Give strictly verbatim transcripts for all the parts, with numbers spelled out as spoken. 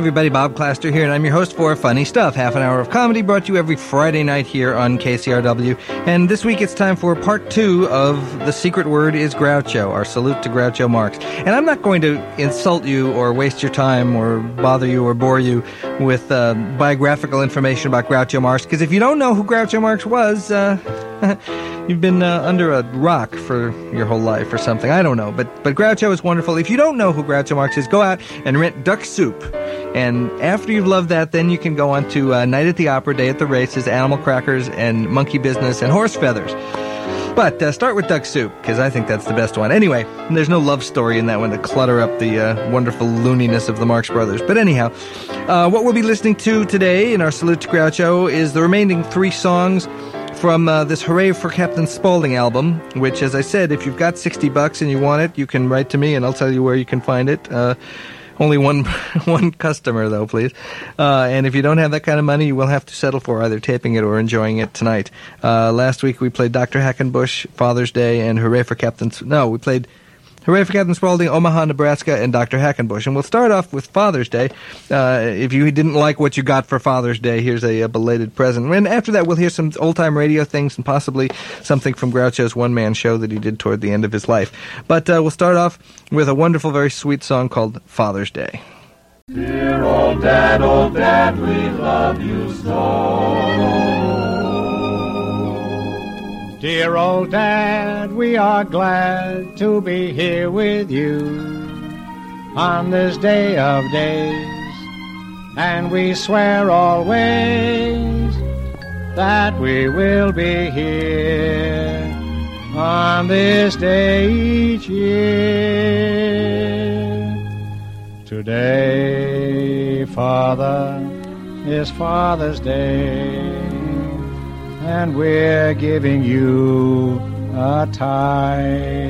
everybody, Bob Claster here, and I'm your host for Funny Stuff, half an hour of comedy brought to you every Friday night here on K C R W. And this week it's time for part two of The Secret Word is Groucho, our salute to Groucho Marx. And I'm not going to insult you or waste your time or bother you or bore you with uh, biographical information about Groucho Marx, because if you don't know who Groucho Marx was, uh, you've been uh, under a rock for your whole life or something. I don't know, but, but Groucho is wonderful. If you don't know who Groucho Marx is, go out and rent Duck Soup. And after you've loved that, then you can go on to uh, Night at the Opera, Day at the Races, Animal Crackers, and Monkey Business, and Horse Feathers. But uh, start with Duck Soup, because I think that's the best one. Anyway, there's no love story in that one to clutter up the uh, wonderful looniness of the Marx Brothers. But anyhow, uh, what we'll be listening to today in our Salute to Groucho is the remaining three songs from uh, this Hooray for Captain Spaulding album, which, as I said, if you've got sixty bucks and you want it, you can write to me and I'll tell you where you can find it. Uh, only one one customer, though, please. Uh, and if you don't have that kind of money, you will have to settle for either taping it or enjoying it tonight. Uh, last week we played Doctor Hackenbush, Father's Day, and Hooray for Captain... No, we played Hooray for Captain Spaulding, Omaha, Nebraska, and Doctor Hackenbush. And we'll start off with Father's Day. Uh, if you didn't like what you got for Father's Day, here's a, a belated present. And after that, we'll hear some old-time radio things and possibly something from Groucho's one-man show that he did toward the end of his life. But uh, we'll start off with a wonderful, very sweet song called Father's Day. Dear old Dad, old Dad, we love you so. Dear old Dad, we are glad to be here with you on this day of days, and we swear always that we will be here on this day each year. Today, Father, is Father's Day, and we're giving you a tie.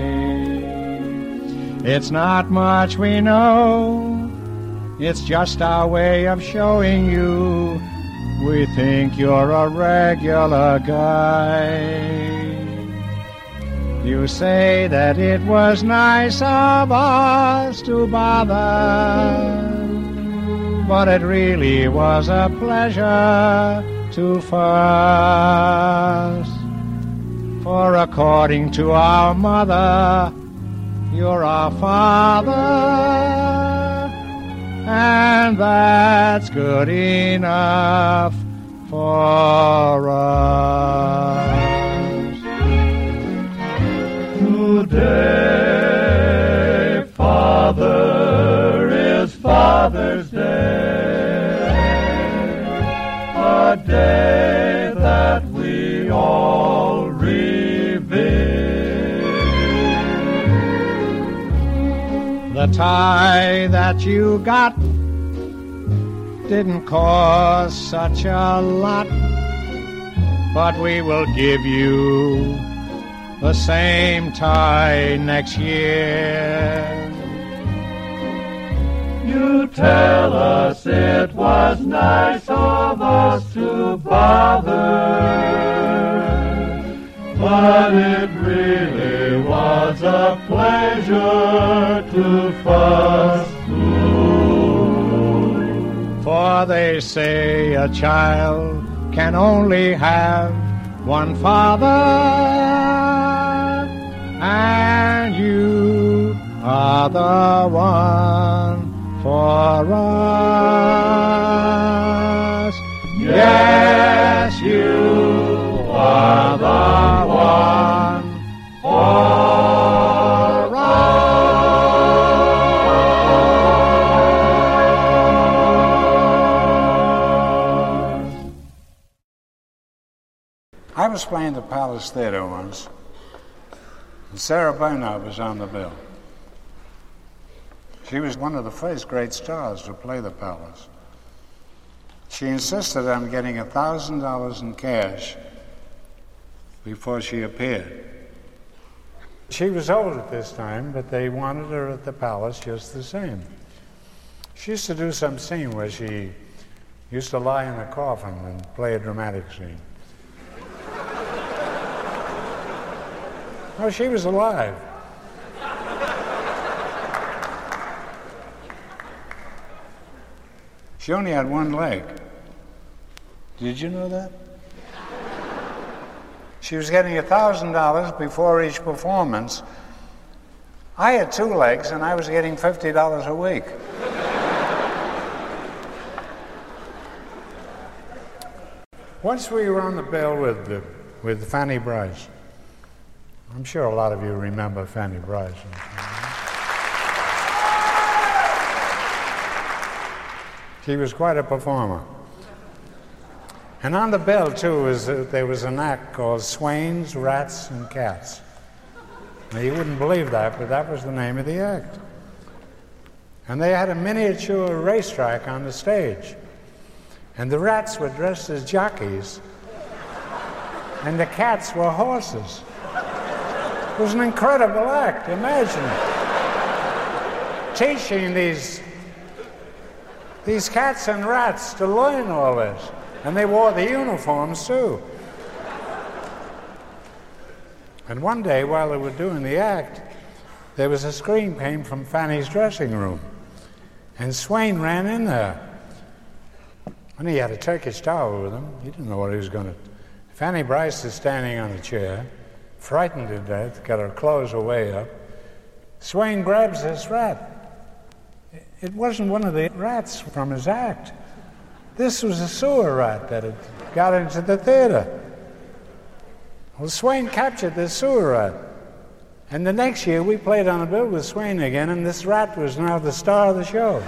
It's not much we know, it's just our way of showing you we think you're a regular guy. You say that it was nice of us to bother, but it really was a pleasure to fuss. For according to our mother, you're our father, and that's good enough for us. Today, Father, is Father's Day, a day that we all revere. The tie that you got didn't cost such a lot, but we will give you the same tie next year. You tell us it was nice of us to bother, but it really was a pleasure to fuss. Ooh. For they say a child can only have one father, and you are the one for us. Yes, you are the one for us. I was playing the Palace Theater once, and Sarah Bernhardt was on the bill. She was one of the first great stars to play the Palace. She insisted on getting a thousand dollars in cash before she appeared. She was old at this time, but they wanted her at the Palace just the same. She used to do some scene where she used to lie in a coffin and play a dramatic scene. Oh, she was alive. She only had one leg. Did you know that? She was getting one thousand dollars before each performance. I had two legs, and I was getting fifty dollars a week. Once we were on the bill with, uh, with Fanny Brice. I'm sure a lot of you remember Fanny Brice. She was quite a performer. And on the bill, too, was, uh, there was an act called Swains, Rats, and Cats. Now, you wouldn't believe that, but that was the name of the act. And they had a miniature racetrack on the stage. And the rats were dressed as jockeys, and the cats were horses. It was an incredible act, imagine it. Teaching these, these cats and rats to learn all this. And they wore the uniforms, too. And one day, while they were doing the act, there was a scream came from Fanny's dressing room. And Swain ran in there. And he had a Turkish towel with him. He didn't know what he was going to... Fanny Brice is standing on a chair, frightened to death, got her clothes away up. Swain grabs this rat. It wasn't one of the rats from his act. This was a sewer rat that had got into the theater. Well, Swain captured this sewer rat. And the next year, we played on a bill with Swain again, and this rat was now the star of the show.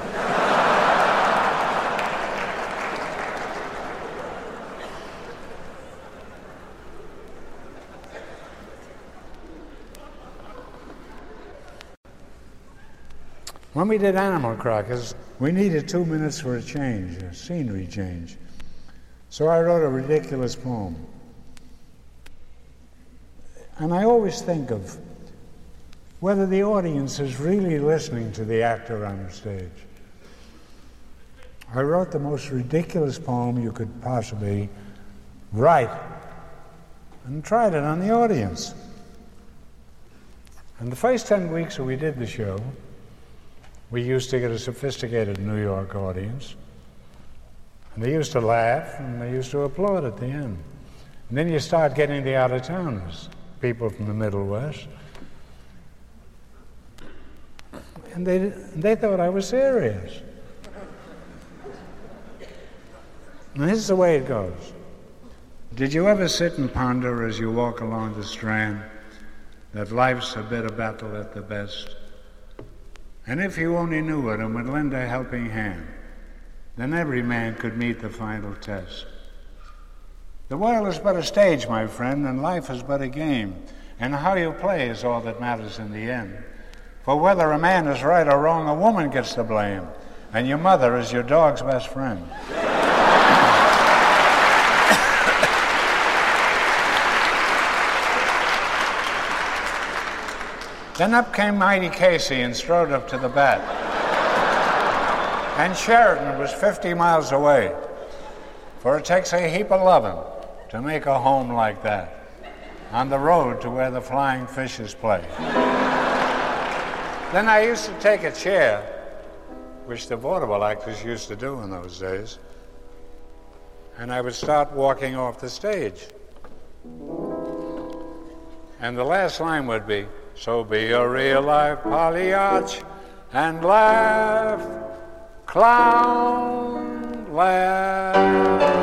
When we did Animal Crackers, we needed two minutes for a change, a scenery change. So I wrote a ridiculous poem. And I always think of whether the audience is really listening to the actor on the stage. I wrote the most ridiculous poem you could possibly write and tried it on the audience. And the first ten weeks that we did the show, we used to get a sophisticated New York audience. And they used to laugh, and they used to applaud at the end. And then you start getting the out-of-towners, people from the Middle West. And they, they thought I was serious. And this is the way it goes. Did you ever sit and ponder as you walk along the Strand that life's a bitter battle at the best? And if you only knew it and would lend a helping hand, then every man could meet the final test. The world is but a stage, my friend, and life is but a game. And how you play is all that matters in the end. For whether a man is right or wrong, a woman gets the blame. And your mother is your dog's best friend. Then up came Mighty Casey and strode up to the bat. And Sheridan was fifty miles away. For it takes a heap of loving to make a home like that, on the road to where the flying fishes play. Then I used to take a chair, which the vaudeville actors used to do in those days, and I would start walking off the stage. And the last line would be, "So be a real life Pagliacci and laugh, clown, laugh."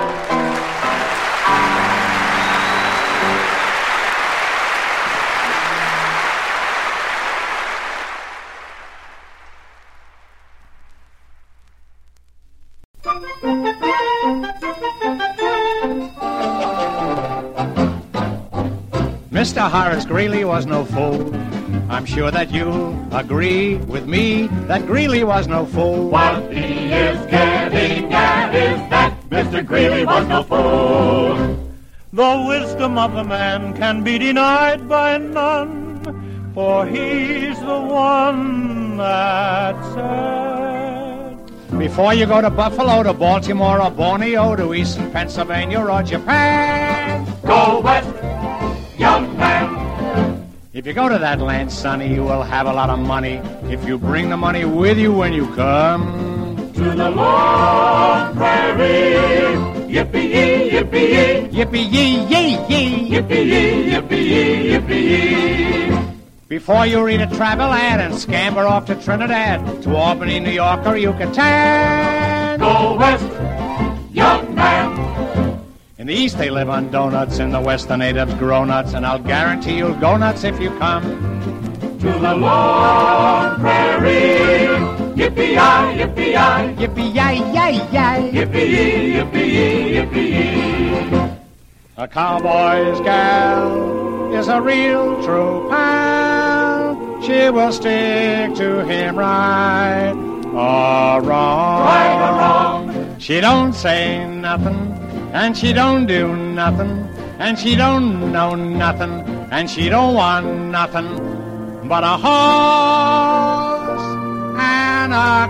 Mister Horace Greeley was no fool. I'm sure that you'll agree with me that Greeley was no fool. What he is getting at is that Mister Greeley was no fool. The wisdom of a man can be denied by none, for he's the one that said. Before you go to Buffalo, to Baltimore, or Borneo, to Eastern Pennsylvania, or Japan, Go west, young man. if you go to that land, sonny, you will have a lot of money if you bring the money with you when you come to the long prairie. Yippee-yee, yippee-yee, Yippee-yee-yee-yee. yippee-yee, yippee-yee, yippee-yee. Before you read a travel ad and scamper off to Trinidad, to Albany, New York, or Yucatan. Go west, young man. In the east they live on donuts, in the west the natives grow nuts, and I'll guarantee you'll go nuts if you come To the long prairie. Yippee-yi, yippee-yi, Yippee-yi-yi-yi. yippee-yee, yippee-yee, yippee-yee. A cowboy's gal is a real true pal. She will stick to him right or wrong. Right or wrong. She don't say nothing, and she don't do nothing, and she don't know nothing, and she don't want nothing but a horse and a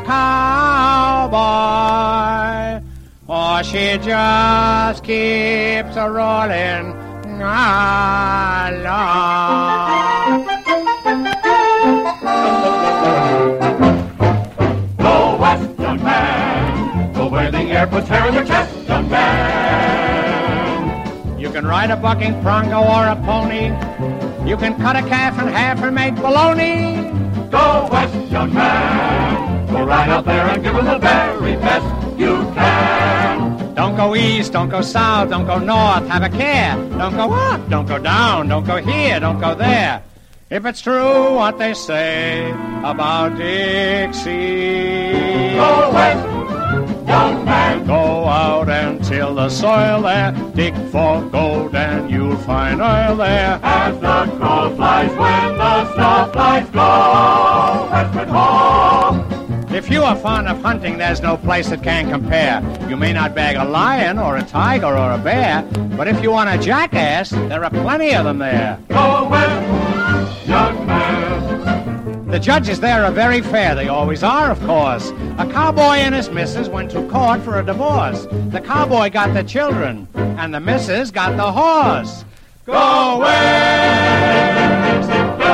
cowboy. Or she just keeps a rolling along. Go west, young man. Go where the air puts hair in your chest, young man. You can ride a bucking bronco or a pony. You can cut a calf in half and make bologna. Go west, young man. Go right out there and give 'em the very best you can. Don't go east, don't go south, don't go north, have a care. Don't go up, don't go down, don't go here, don't go there. If it's true what they say about Dixie. Go west, young man. Go out and till the soil there. Dig for gold and you'll find oil there. As the crow flies when the snow flies go westward home. If you are fond of hunting, there's no place that can compare. You may not bag a lion or a tiger or a bear, but if you want a jackass, there are plenty of them there. Go west, young man. The judges there are very fair. They always are, of course. A cowboy and his missus went to court for a divorce. The cowboy got the children, and the missus got the horse. Go west,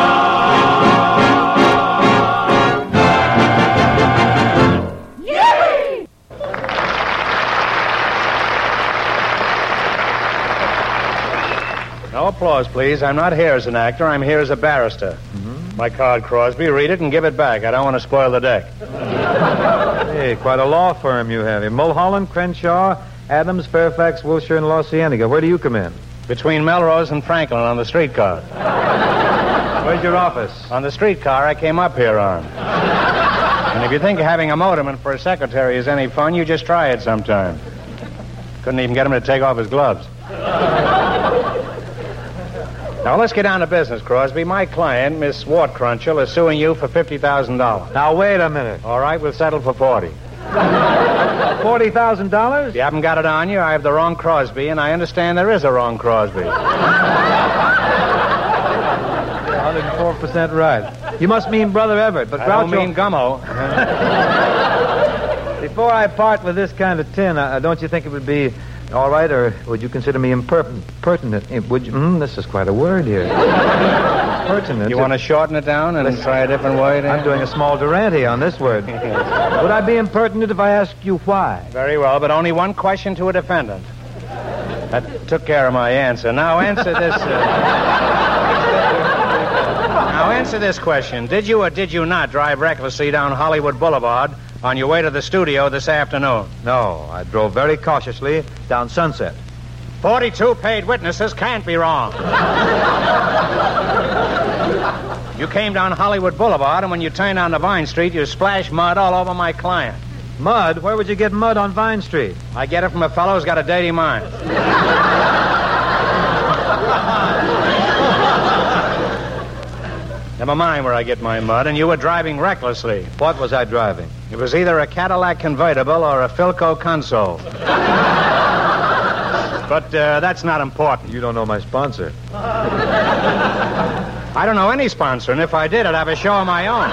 No applause, please. I'm not here as an actor. I'm here as a barrister. Mm-hmm. My card, Crosby. Read it and give it back. I don't want to spoil the deck. Hey, quite a law firm you have. Mulholland, Crenshaw, Adams, Fairfax, Wilshire, and La Cienega. Where do you come in? Between Melrose and Franklin on the streetcar. Where's your office? On the streetcar I came up here on. And if you think having a motorman for a secretary is any fun, you just try it sometime. Couldn't even get him to take off his gloves. Now, let's get down to business, Crosby. My client, Miss Wart Crunchell, is suing you for fifty thousand dollars. Now, wait a minute. All right, we'll settle for forty. forty thousand dollars? If you haven't got it on you, I have the wrong Crosby, and I understand there is a wrong Crosby. one hundred four percent right. You must mean Brother Everett, but I Groucho... don't mean Gummo. Before I part with this kind of tin, uh, don't you think it would be all right, or would you consider me impertinent? Pertinent? Would you? Mm, this is quite a word here. Pertinent. You want to shorten it down and Listen, try a different way? I'm doing a small Durante on this word. Would I be impertinent if I asked you why? Very well, but only one question to a defendant. That took care of my answer. Now answer this. Uh... now answer this question. Did you or did you not drive recklessly down Hollywood Boulevard on your way to the studio this afternoon? No, I drove very cautiously down Sunset. forty-two paid witnesses can't be wrong. You came down Hollywood Boulevard, and when you turned onto Vine Street, you splashed mud all over my client. Mud? Where would you get mud on Vine Street? I get it from a fellow who's got a dirty mind. Never mind where I get my mud, and you were driving recklessly. What was I driving? It was either a Cadillac convertible or a Philco console. But uh, that's not important. You don't know my sponsor. I don't know any sponsor, and if I did, I'd have a show of my own.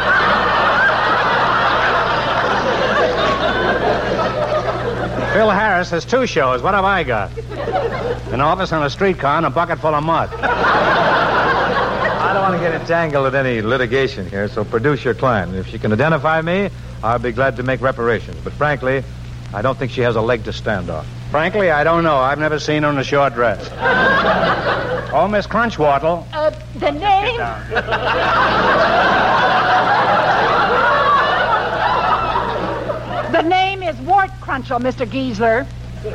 Phil Harris has two shows. What have I got? An office on a streetcar and a bucket full of mud. I don't want to get entangled in any litigation here, so produce your client. If she can identify me, I'll be glad to make reparations. But frankly, I don't think she has a leg to stand on. Frankly, I don't know. I've never seen her in a short dress. Oh, Miss Crunchwaddle. Uh, the name? The name is Wart Crunchell, Mister Giesler.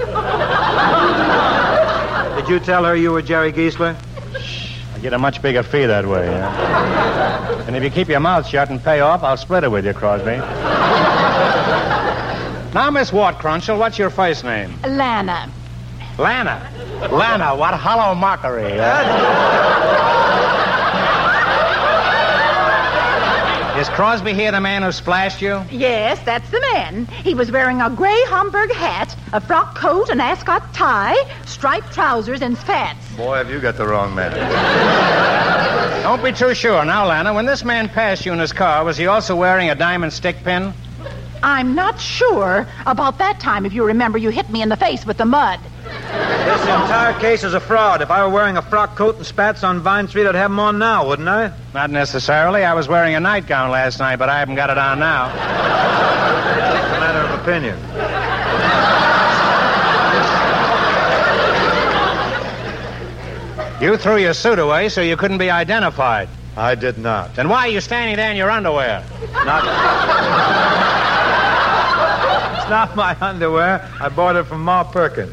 Did you tell her you were Jerry Giesler? I get a much bigger fee that way, yeah? And if you keep your mouth shut and pay off, I'll split it with you, Crosby. Now, Miss Wart Crunchell, what's your first name? Lana. Lana. Lana, what hollow mockery. Is Crosby here the man who splashed you? Yes, that's the man. He was wearing a gray Homburg hat, a frock coat, an ascot tie, striped trousers, and spats. Boy, have you got the wrong man. Don't be too sure. Now, Lana, when this man passed you in his car, was he also wearing a diamond stick pin? I'm not sure about that time. If you remember, you hit me in the face with the mud. This entire case is a fraud. If I were wearing a frock coat and spats on Vine Street, I'd have them on now, wouldn't I? Not necessarily. I was wearing a nightgown last night, but I haven't got it on now. It's a matter of opinion. You threw your suit away so you couldn't be identified. I did not. Then why are you standing there in your underwear? Not... It's not my underwear. I bought it from Ma Perkins.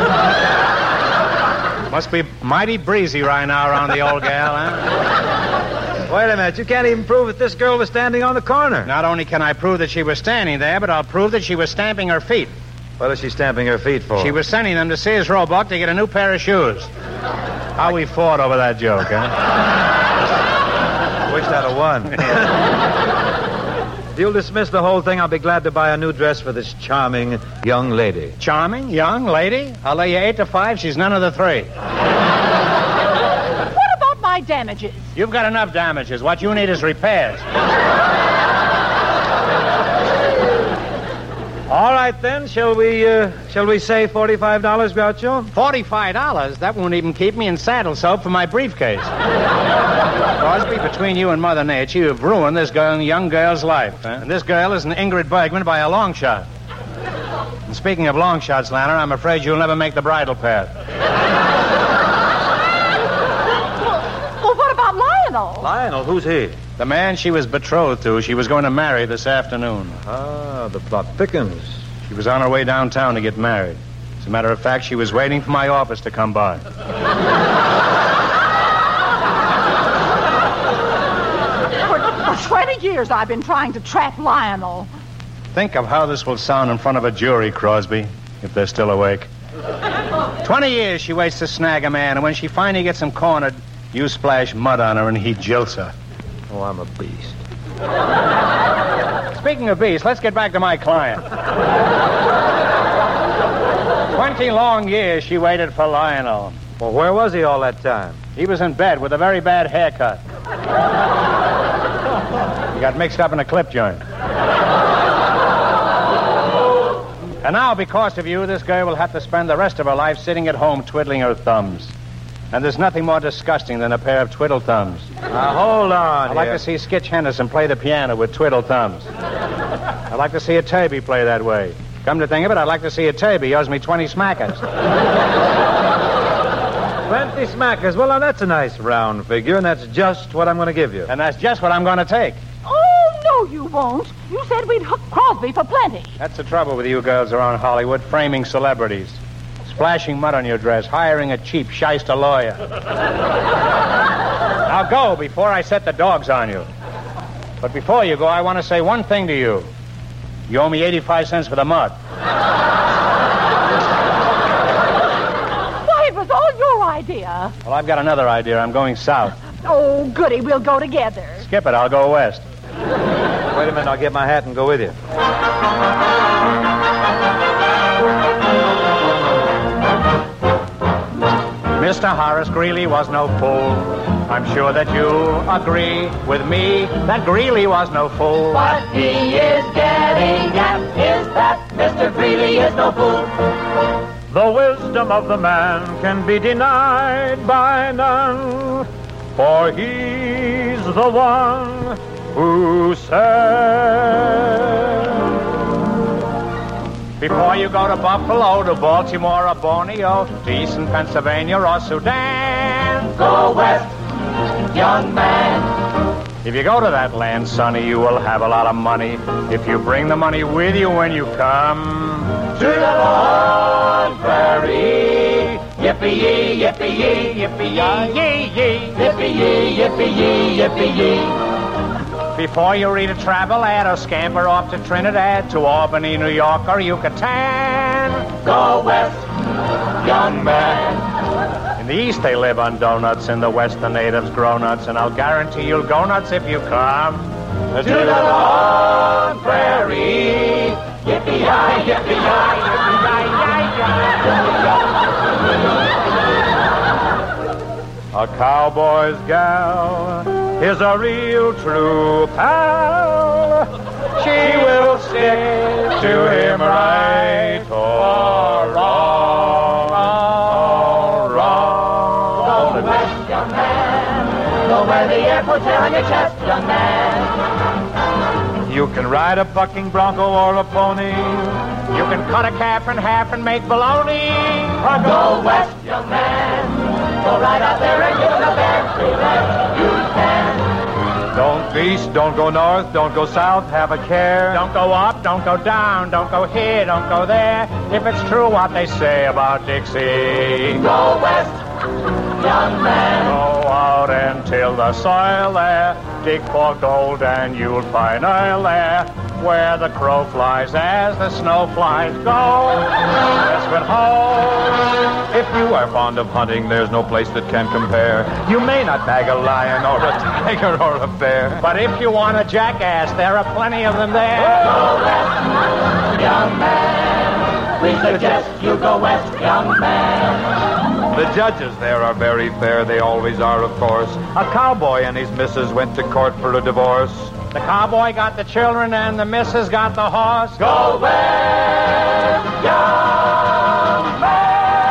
Must be mighty breezy right now around the old gal, huh? Wait a minute. You can't even prove that this girl was standing on the corner. Not only can I prove that she was standing there, but I'll prove that she was stamping her feet. What is she stamping her feet for? She was sending them to Sears Roebuck to get a new pair of shoes. How we fought over that joke, huh? Wish I'd have won. If you'll dismiss the whole thing, I'll be glad to buy a new dress for this charming young lady. Charming, young lady? I'll lay you eight to five. She's none of the three. What about my damages? You've got enough damages. What you need is repairs. All right, then. Shall we, uh, shall we say forty-five dollars, Groucho? forty-five dollars? That won't even keep me in saddle soap for my briefcase. Crosby, between you and Mother Nature, you've ruined this girl, young girl's life. Huh? And this girl is an Ingrid Bergman by a long shot. And speaking of long shots, Lana, I'm afraid you'll never make the bridal path. Well, well, what about Lionel? Lionel? Who's he? The man she was betrothed to, she was going to marry this afternoon. Ah, the plot thickens. She was on her way downtown to get married. As a matter of fact, she was waiting for my office to come by. For twenty years, I've been trying to trap Lionel. Think of how this will sound in front of a jury, Crosby, if they're still awake. Twenty years she waits to snag a man, and when she finally gets him cornered, you splash mud on her and he jilts her. Oh, I'm a beast. Speaking of beasts, let's get back to my client. Twenty long years she waited for Lionel. Well, where was he all that time? He was in bed with a very bad haircut. He got mixed up in a clip joint. And now, because of you, this girl will have to spend the rest of her life sitting at home twiddling her thumbs. And there's nothing more disgusting than a pair of twiddle thumbs. Now, hold on I'd like here. to see Skitch Henderson play the piano with twiddle thumbs. I'd like to see a Taby play that way. Come to think of it, I'd like to see a Taby. He owes me twenty smackers. Twenty smackers. Well, now, that's a nice round figure, and that's just what I'm going to give you. And that's just what I'm going to take. Oh, no, you won't. You said we'd hook Crosby for plenty. That's the trouble with you girls around Hollywood, framing celebrities. Splashing mud on your dress, hiring a cheap shyster lawyer. Now go before I set the dogs on you. But before you go, I want to say one thing to you. You owe me eighty-five cents for the mud. Why, it was all your idea. Well, I've got another idea. I'm going south. Oh, goody, we'll go together. Skip it, I'll go west. Wait a minute, I'll get my hat and go with you. Mister Horace Greeley was no fool. I'm sure that you agree with me that Greeley was no fool. What he is getting at is that Mister Greeley is no fool. The wisdom of the man can be denied by none, for he's the one who said Before you go to Buffalo, to Baltimore or Borneo, to Eastern Pennsylvania or Sudan, Go west, young man. if you go to that land, sonny, you will have a lot of money. If you bring the money with you when you come To the Lord Prairie. Yippee-yee, yippee-yee, yippee-yee, yee, yippee-yee, yippee-yee, yippee-yee. Before you read a travel ad or scamper off to Trinidad, to Albany, New York, or Yucatan, Go west, young man. in the East they live on donuts, in the West the natives grow nuts, and I'll guarantee you'll go nuts if you come To the Lord Prairie. Yippee-yi, yippee-yi, A cowboy's gal is a real true pal. She will stick to him right or wrong, or wrong. Go west, young man. Go where the air puts air on your chest, young man. You can ride a bucking bronco or a pony. You can cut a calf in half and make bologna. Or Go west, young man. Go right out there and give them the best that you can. Don't east, don't go north, don't go south, have a care. Don't go up, don't go down, don't go here, don't go there. If it's true what they say about Dixie, Go west, young man. go out and till the soil there. Dig for gold and you'll find oil there. Where the crow flies as the snow flies go. Let's get home. If you are fond of hunting, there's no place that can compare. You may not bag a lion or a tiger or a bear, but if you want a jackass, there are plenty of them there. Go west, young man. We suggest you go west, young man. The judges there are very fair, they always are, of course. A cowboy and his missus went to court for a divorce. The cowboy got the children and the missus got the horse. Go west, young man.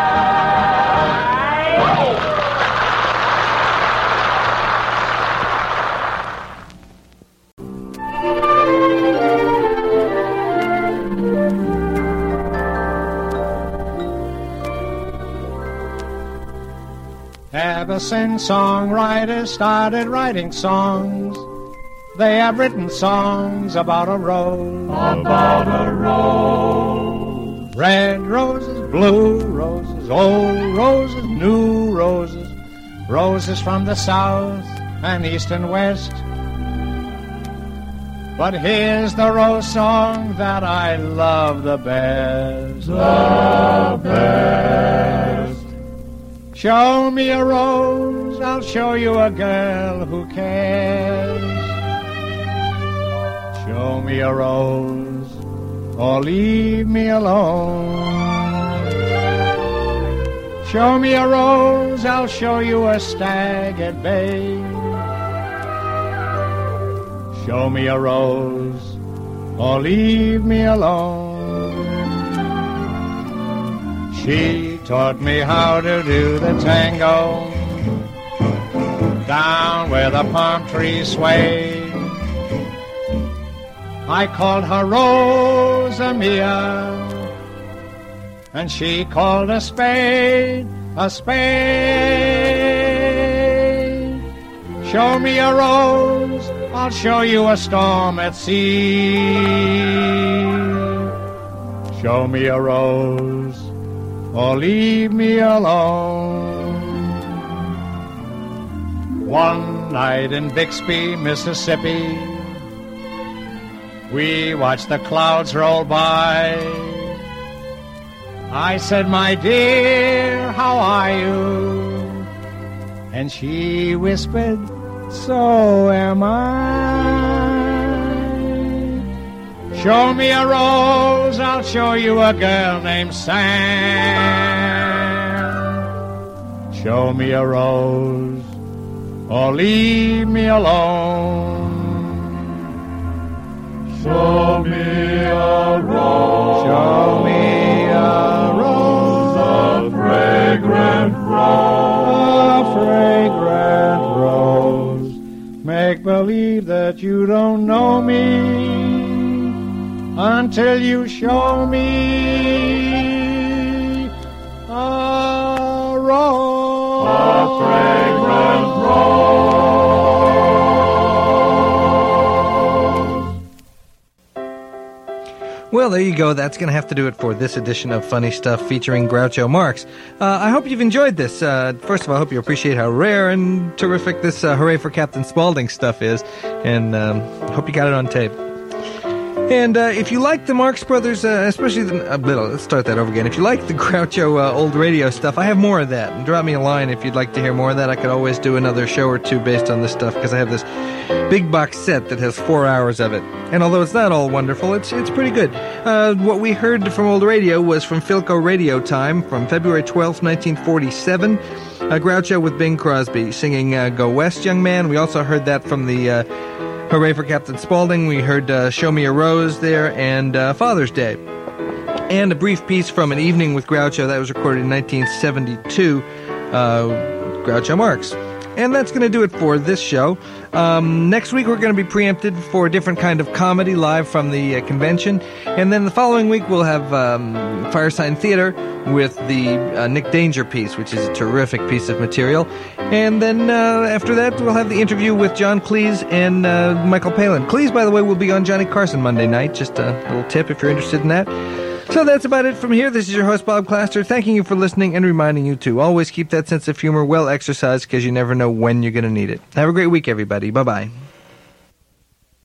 Ever since songwriters started writing songs, they have written songs about a rose. About a rose. Red roses, blue roses, old roses, new roses, roses from the south and east and west. But here's the rose song that I love the best. The best. Show me a rose, I'll show you a girl who cares. Show me a rose, or leave me alone. Show me a rose, I'll show you a stag at bay. Show me a rose, or leave me alone. She taught me how to do the tango down where the palm trees sway. I called her Rosa Mia, and she called a spade a spade. Show me a rose, I'll show you a storm at sea. Show me a rose, or leave me alone. One night in Bixby, Mississippi, we watched the clouds roll by. I said, my dear, how are you? And she whispered, so am I. Show me a rose, I'll show you a girl named Sam. Show me a rose, or leave me alone. Show me a rose. Show me a rose, A fragrant rose. a fragrant rose. Make believe that you don't know me. until you show me a rose. A fragrant rose. Well, there you go. That's going to have to do it for this edition of Funny Stuff featuring Groucho Marx. Uh, I hope you've enjoyed this. Uh, first of all, I hope you appreciate how rare and terrific this uh, Hooray for Captain Spaulding stuff is, and um, hope you got it on tape. And uh, if you like the Marx Brothers, uh, especially the... Uh, let's start that over again. If you like the Groucho uh, old radio stuff, I have more of that. And drop me a line if you'd like to hear more of that. I could always do another show or two based on this stuff, because I have this big box set that has four hours of it. And although it's not all wonderful, it's it's pretty good. Uh, what we heard from old radio was from Philco Radio Time from February twelfth, nineteen forty-seven. Uh, Groucho with Bing Crosby singing uh, Go West, Young Man. We also heard that from the... Uh, Hooray for Captain Spaulding. We heard uh, Show Me a Rose there, and uh, Father's Day. And a brief piece from An Evening with Groucho that was recorded in nineteen seventy-two, uh, Groucho Marx. And that's going to do it for this show. Um, next week we're going to be preempted for a different kind of comedy live from the uh, convention. And then the following week we'll have um, Firesign Theater with the uh, Nick Danger piece, which is a terrific piece of material. And then uh, after that we'll have the interview with John Cleese and uh, Michael Palin. Cleese, by the way, will be on Johnny Carson Monday night. Just a little tip if you're interested in that. So that's about it from here. This is your host, Bob Claster, thanking you for listening and reminding you to always keep that sense of humor well exercised, because you never know when you're going to need it. Have a great week, everybody. Bye-bye.